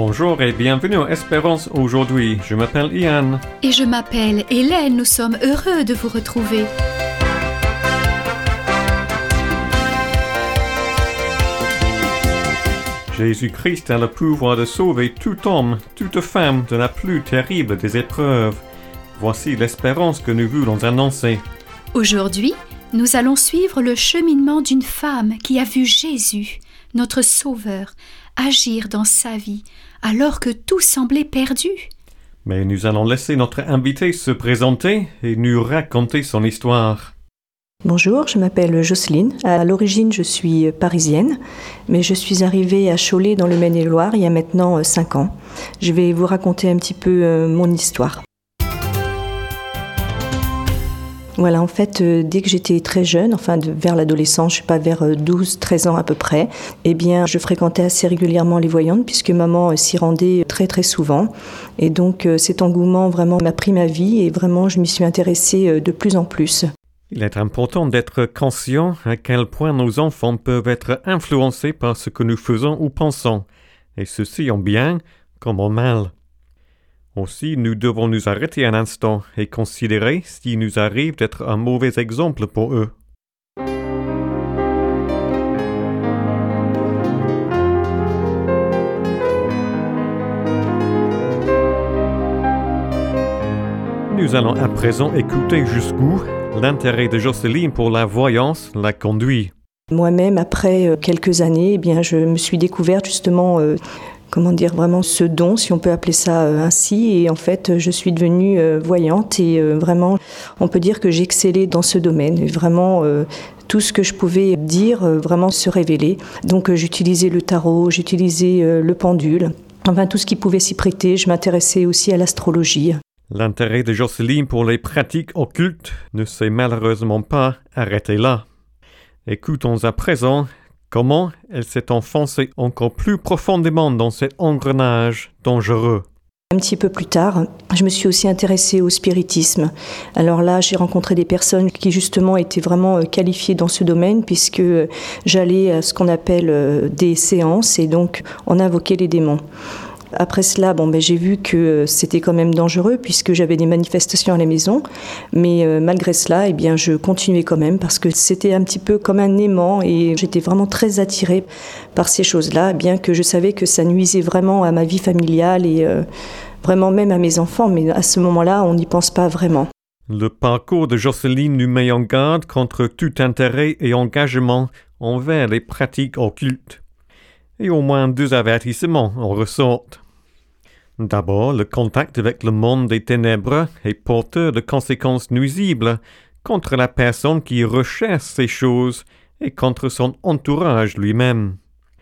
Bonjour et bienvenue à Espérance aujourd'hui. Je m'appelle Ian. Et je m'appelle Hélène. Nous sommes heureux de vous retrouver. Jésus-Christ a le pouvoir de sauver tout homme, toute femme de la plus terrible des épreuves. Voici l'espérance que nous voulons annoncer. Aujourd'hui, nous allons suivre le cheminement d'une femme qui a vu Jésus, notre Sauveur, agir dans sa vie alors que tout semblait perdu. Mais nous allons laisser notre invité se présenter et nous raconter son histoire. Bonjour, je m'appelle Jocelyne. À l'origine, je suis parisienne, mais je suis arrivée à Cholet dans le Maine-et-Loire il y a maintenant 5 ans. Je vais vous raconter un petit peu mon histoire. Voilà, en fait, dès que j'étais très jeune, vers l'adolescence, je sais pas, vers 12-13 ans à peu près, eh bien, je fréquentais assez régulièrement les voyantes puisque maman s'y rendait très très souvent. Et donc, cet engouement vraiment m'a pris ma vie et vraiment, je m'y suis intéressée de plus en plus. Il est important d'être conscient à quel point nos enfants peuvent être influencés par ce que nous faisons ou pensons, et ceci en bien comme en mal. Aussi, nous devons nous arrêter un instant et considérer s'il nous arrive d'être un mauvais exemple pour eux. Nous allons à présent écouter jusqu'où l'intérêt de Jocelyne pour la voyance l'a conduit. Moi-même, après quelques années, eh bien, je me suis découverte justement vraiment ce don, si on peut appeler ça ainsi. Et en fait, je suis devenue voyante et vraiment, on peut dire que j'excellais dans ce domaine. Et vraiment, tout ce que je pouvais dire vraiment se révélait. Donc, j'utilisais le tarot, j'utilisais le pendule. Enfin, tout ce qui pouvait s'y prêter. Je m'intéressais aussi à l'astrologie. L'intérêt de Jocelyne pour les pratiques occultes ne s'est malheureusement pas arrêté là. Écoutons à présent comment elle s'est enfoncée encore plus profondément dans cet engrenage dangereux. Un petit peu plus tard, je me suis aussi intéressée au spiritisme. Alors là, j'ai rencontré des personnes qui justement étaient vraiment qualifiées dans ce domaine puisque j'allais à ce qu'on appelle des séances et donc on invoquait les démons. Après cela, j'ai vu que c'était quand même dangereux puisque j'avais des manifestations à la maison. Mais malgré cela, je continuais quand même parce que c'était un petit peu comme un aimant et j'étais vraiment très attirée par ces choses-là, bien que je savais que ça nuisait vraiment à ma vie familiale et vraiment même à mes enfants. Mais à ce moment-là, on n'y pense pas vraiment. Le parcours de Jocelyne nous met en garde contre tout intérêt et engagement envers les pratiques occultes. Et au moins 2 avertissements en ressortent. D'abord, le contact avec le monde des ténèbres est porteur de conséquences nuisibles contre la personne qui recherche ces choses et contre son entourage lui-même.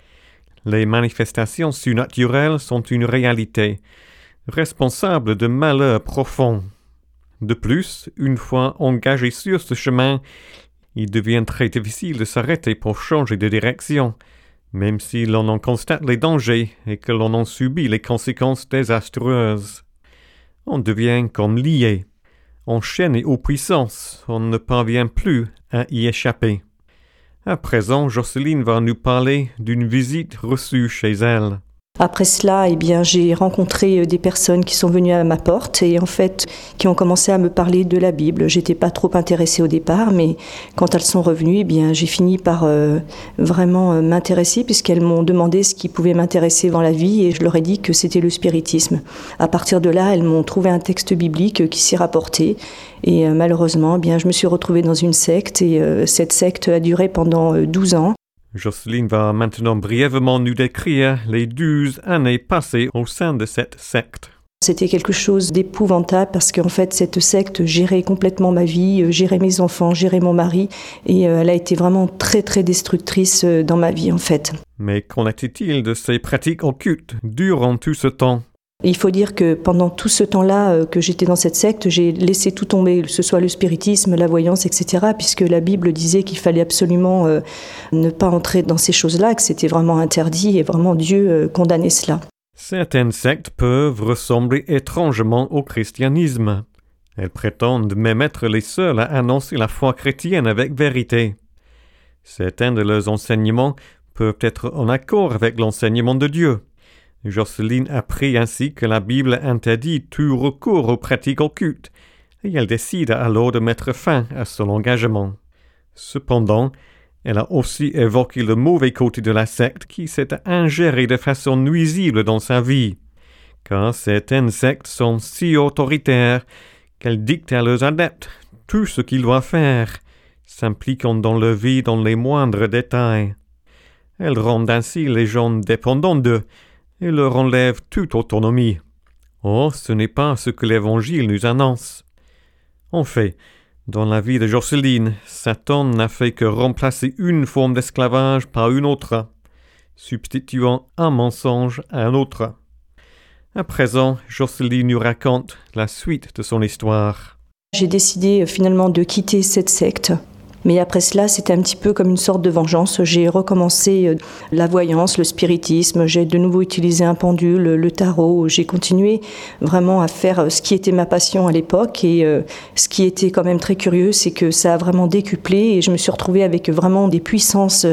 Les manifestations surnaturelles sont une réalité, responsable de malheurs profonds. De plus, une fois engagé sur ce chemin, il devient très difficile de s'arrêter pour changer de direction, même si l'on en constate les dangers et que l'on en subit les conséquences désastreuses. On devient comme lié, enchaîné aux puissances, on ne parvient plus à y échapper. À présent, Jocelyne va nous parler d'une visite reçue chez elle. Après cela, j'ai rencontré des personnes qui sont venues à ma porte et en fait, qui ont commencé à me parler de la Bible. J'étais pas trop intéressée au départ, mais quand elles sont revenues, j'ai fini par vraiment m'intéresser puisqu'elles m'ont demandé ce qui pouvait m'intéresser dans la vie et je leur ai dit que c'était le spiritisme. À partir de là, elles m'ont trouvé un texte biblique qui s'y rapportait et malheureusement, je me suis retrouvée dans une secte et cette secte a duré pendant 12 ans. Jocelyne va maintenant brièvement nous décrire les 12 années passées au sein de cette secte. C'était quelque chose d'épouvantable parce qu'en fait, cette secte gérait complètement ma vie, gérait mes enfants, gérait mon mari et elle a été vraiment très très destructrice dans ma vie en fait. Mais qu'en est-il de ces pratiques occultes durant tout ce temps ? Il faut dire que pendant tout ce temps-là que j'étais dans cette secte, j'ai laissé tout tomber, que ce soit le spiritisme, la voyance, etc., puisque la Bible disait qu'il fallait absolument ne pas entrer dans ces choses-là, que c'était vraiment interdit et vraiment Dieu condamnait cela. Certaines sectes peuvent ressembler étrangement au christianisme. Elles prétendent même être les seules à annoncer la foi chrétienne avec vérité. Certains de leurs enseignements peuvent être en accord avec l'enseignement de Dieu. Jocelyne apprit ainsi que la Bible interdit tout recours aux pratiques occultes, et elle décide alors de mettre fin à son engagement. Cependant, elle a aussi évoqué le mauvais côté de la secte qui s'est ingéré de façon nuisible dans sa vie, car certaines sectes sont si autoritaires qu'elles dictent à leurs adeptes tout ce qu'ils doivent faire, s'impliquant dans leur vie dans les moindres détails. Elles rendent ainsi les gens dépendants d'eux et leur enlèvent toute autonomie. Or, ce n'est pas ce que l'Évangile nous annonce. En fait, dans la vie de Jocelyne, Satan n'a fait que remplacer une forme d'esclavage par une autre, substituant un mensonge à un autre. À présent, Jocelyne nous raconte la suite de son histoire. J'ai décidé finalement de quitter cette secte. Mais après cela, c'était un petit peu comme une sorte de vengeance. J'ai recommencé la voyance, le spiritisme, j'ai de nouveau utilisé un pendule, le tarot. J'ai continué vraiment à faire ce qui était ma passion à l'époque. Et ce qui était quand même très curieux, c'est que ça a vraiment décuplé et je me suis retrouvée avec vraiment des puissances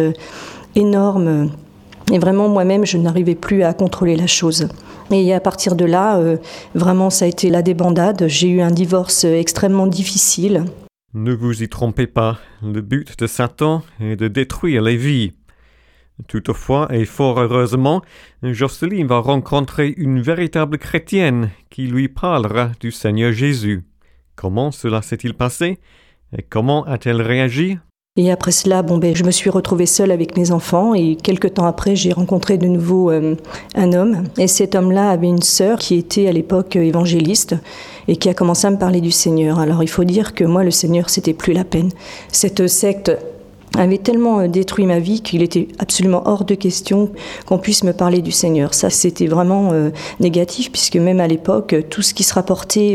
énormes. Et vraiment, moi-même, je n'arrivais plus à contrôler la chose. Et à partir de là, vraiment, ça a été la débandade. J'ai eu un divorce extrêmement difficile. Ne vous y trompez pas, le but de Satan est de détruire les vies. Toutefois, et fort heureusement, Jocelyne va rencontrer une véritable chrétienne qui lui parlera du Seigneur Jésus. Comment cela s'est-il passé et comment a-t-elle réagi ? Et après cela, je me suis retrouvée seule avec mes enfants et quelques temps après, j'ai rencontré de nouveau un homme. Et cet homme-là avait une sœur qui était à l'époque évangéliste et qui a commencé à me parler du Seigneur. Alors il faut dire que moi, le Seigneur, c'était plus la peine. Cette secte avait tellement détruit ma vie qu'il était absolument hors de question qu'on puisse me parler du Seigneur. Ça, c'était vraiment négatif, puisque même à l'époque, tout ce qui se rapportait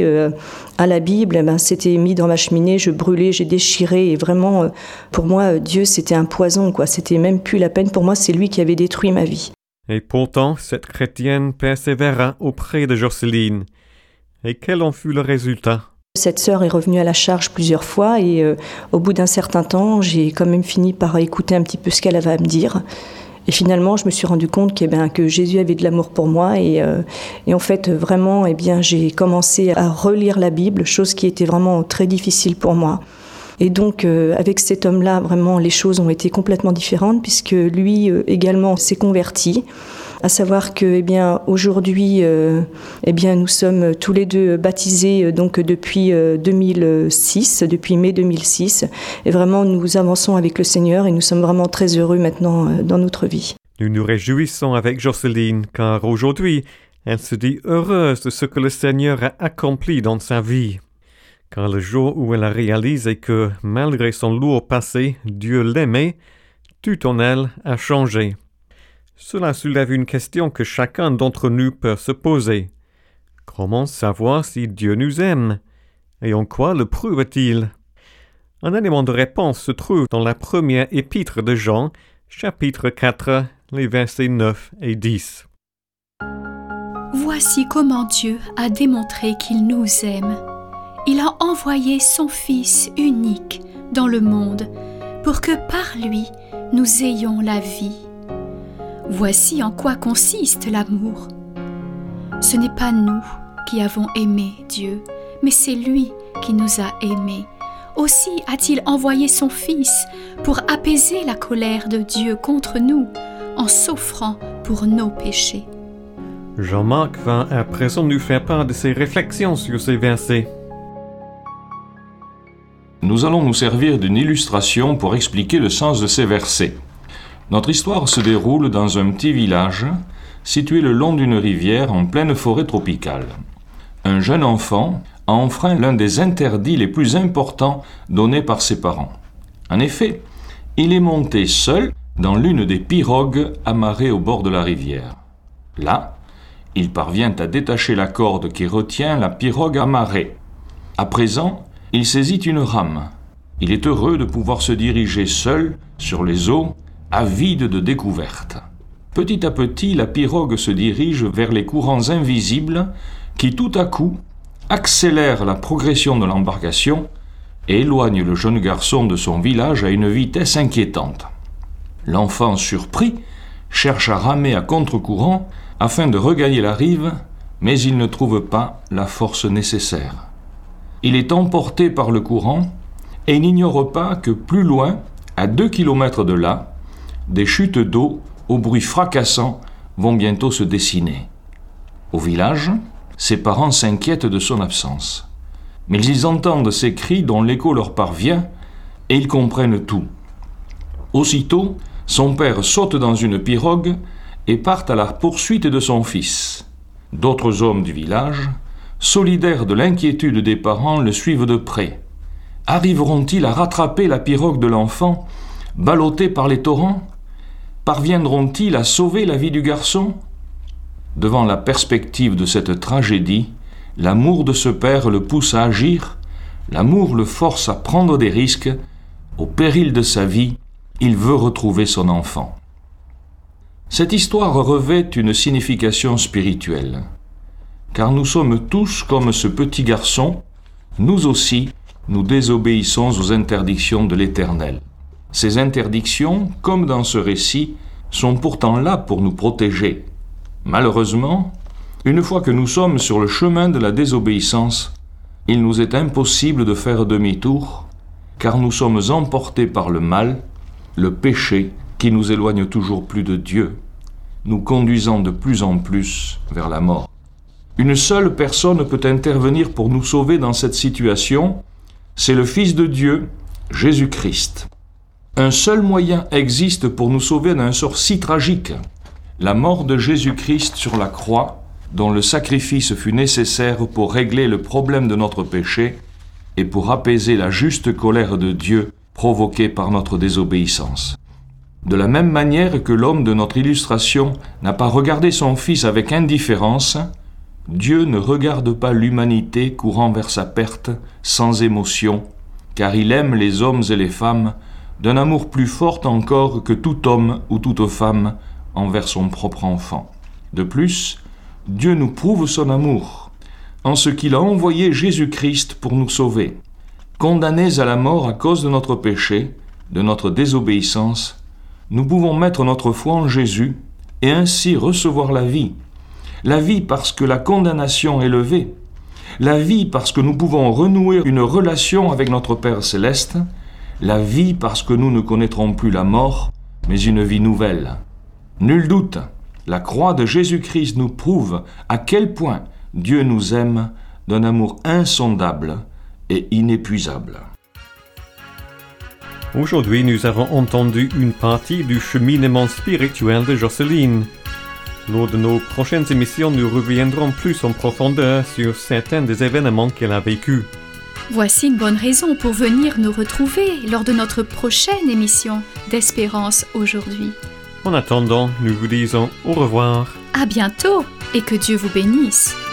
à la Bible, c'était mis dans ma cheminée, je brûlais, j'ai déchiré, et vraiment, pour moi, Dieu, c'était un poison, quoi. C'était même plus la peine. Pour moi, c'est lui qui avait détruit ma vie. Et pourtant, cette chrétienne persévéra auprès de Jocelyne. Et quel en fut le résultat ? Cette sœur est revenue à la charge plusieurs fois et au bout d'un certain temps, j'ai quand même fini par écouter un petit peu ce qu'elle avait à me dire. Et finalement, je me suis rendu compte que Jésus avait de l'amour pour moi et en fait, vraiment, j'ai commencé à relire la Bible, chose qui était vraiment très difficile pour moi. Et donc, avec cet homme-là, vraiment, les choses ont été complètement différentes puisque lui également s'est converti. À savoir que, aujourd'hui, nous sommes tous les deux baptisés donc depuis 2006, depuis mai 2006. Et vraiment, nous avançons avec le Seigneur et nous sommes vraiment très heureux maintenant dans notre vie. Nous nous réjouissons avec Jocelyne, car aujourd'hui, elle se dit heureuse de ce que le Seigneur a accompli dans sa vie. Car le jour où elle a réalisé que, malgré son lourd passé, Dieu l'aimait, tout en elle a changé. Cela soulève une question que chacun d'entre nous peut se poser. Comment savoir si Dieu nous aime? Et en quoi le prouve-t-il? Un élément de réponse se trouve dans la première épître de Jean, chapitre 4, les versets 9 et 10. Voici comment Dieu a démontré qu'il nous aime. Il a envoyé son Fils unique dans le monde pour que par lui nous ayons la vie. Voici en quoi consiste l'amour. Ce n'est pas nous qui avons aimé Dieu, mais c'est lui qui nous a aimés. Aussi a-t-il envoyé son Fils pour apaiser la colère de Dieu contre nous en s'offrant pour nos péchés. Jean-Marc va à présent nous faire part de ses réflexions sur ces versets. Nous allons nous servir d'une illustration pour expliquer le sens de ces versets. Notre histoire se déroule dans un petit village situé le long d'une rivière en pleine forêt tropicale. Un jeune enfant a enfreint l'un des interdits les plus importants donnés par ses parents. En effet, il est monté seul dans l'une des pirogues amarrées au bord de la rivière. Là, il parvient à détacher la corde qui retient la pirogue amarrée. À présent, il saisit une rame. Il est heureux de pouvoir se diriger seul sur les eaux, avide de découvertes. Petit à petit, la pirogue se dirige vers les courants invisibles qui, tout à coup, accélèrent la progression de l'embarcation et éloignent le jeune garçon de son village à une vitesse inquiétante. L'enfant, surpris, cherche à ramer à contre-courant afin de regagner la rive, mais il ne trouve pas la force nécessaire. Il est emporté par le courant et il n'ignore pas que plus loin, à 2 kilomètres de là, des chutes d'eau au bruit fracassant vont bientôt se dessiner. Au village, ses parents s'inquiètent de son absence. Mais ils entendent ces cris dont l'écho leur parvient et ils comprennent tout. Aussitôt, son père saute dans une pirogue et part à la poursuite de son fils. D'autres hommes du village, solidaires de l'inquiétude des parents, le suivent de près. Arriveront-ils à rattraper la pirogue de l'enfant, ballottée par les torrents ? Parviendront-ils à sauver la vie du garçon ? Devant la perspective de cette tragédie, l'amour de ce père le pousse à agir, l'amour le force à prendre des risques. Au péril de sa vie, il veut retrouver son enfant. Cette histoire revêt une signification spirituelle, car nous sommes tous comme ce petit garçon, nous aussi, nous désobéissons aux interdictions de l'Éternel. Ces interdictions, comme dans ce récit, sont pourtant là pour nous protéger. Malheureusement, une fois que nous sommes sur le chemin de la désobéissance, il nous est impossible de faire demi-tour, car nous sommes emportés par le mal, le péché qui nous éloigne toujours plus de Dieu, nous conduisant de plus en plus vers la mort. Une seule personne peut intervenir pour nous sauver dans cette situation, c'est le Fils de Dieu, Jésus-Christ. Un seul moyen existe pour nous sauver d'un sort si tragique, la mort de Jésus-Christ sur la croix, dont le sacrifice fut nécessaire pour régler le problème de notre péché et pour apaiser la juste colère de Dieu provoquée par notre désobéissance. De la même manière que l'homme de notre illustration n'a pas regardé son fils avec indifférence, Dieu ne regarde pas l'humanité courant vers sa perte sans émotion, car il aime les hommes et les femmes d'un amour plus fort encore que tout homme ou toute femme envers son propre enfant. De plus, Dieu nous prouve son amour, en ce qu'il a envoyé Jésus-Christ pour nous sauver. Condamnés à la mort à cause de notre péché, de notre désobéissance, nous pouvons mettre notre foi en Jésus et ainsi recevoir la vie. La vie parce que la condamnation est levée. La vie parce que nous pouvons renouer une relation avec notre Père céleste. La vie parce que nous ne connaîtrons plus la mort, mais une vie nouvelle. Nul doute, la croix de Jésus-Christ nous prouve à quel point Dieu nous aime d'un amour insondable et inépuisable. Aujourd'hui, nous avons entendu une partie du cheminement spirituel de Jocelyne. Lors de nos prochaines émissions, nous reviendrons plus en profondeur sur certains des événements qu'elle a vécus. Voici une bonne raison pour venir nous retrouver lors de notre prochaine émission d'Espérance aujourd'hui. En attendant, nous vous disons au revoir. À bientôt et que Dieu vous bénisse.